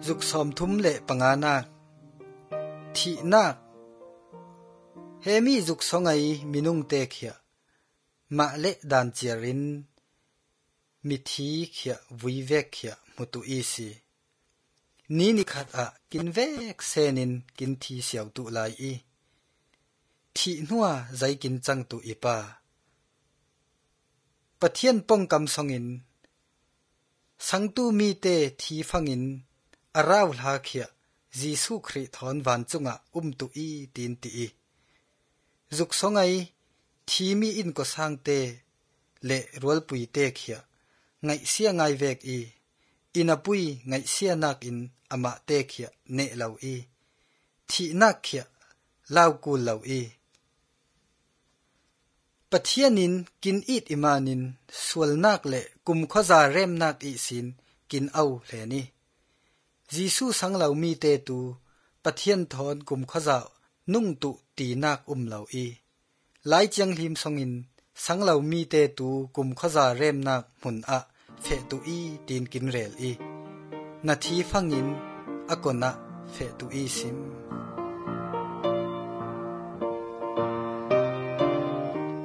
จุกสอมทุมเละปงานาทีนาเฮมีจุกสงไอมินุงเตเขียมาเละดานเจรินมิทีเขียวิเวกเขียมุตุอีสีนี่นิขัดอะกินเวกเซนินกินทีเสียวตุลายอีทีนัวใจกินจังตุอีปาปะเทียนป้องกำสงินสังตูมีเตทีฟังอินอาราวลาเขียจีสุคริทอนวันจุงะตุอีตีนตีจุกสงไอทีมีอินก็สังเตเลรัวลปุยเตเขียไงเสียไงเวกอีอินาปุยไงเสียนักอินอามาเตเขียเนลาวอีทีนักเขียลาวกูลาวอีปะเทียนินกินอีดอิมานินสวลนักเละกุมขจาเรมนักอีสินกินเอาเลนี่จีซูสังเหลามีเตตูปะเทียนทอนกุมขจานุ่งตุตีนักเหลาอีหลายจังหิมสงินสังเหลามีเตตูกุมขจาเรมนักมุนอะเฟตุอีตีนกินเรลอีนาทีฟังอินอากนะเฟตุอีซิม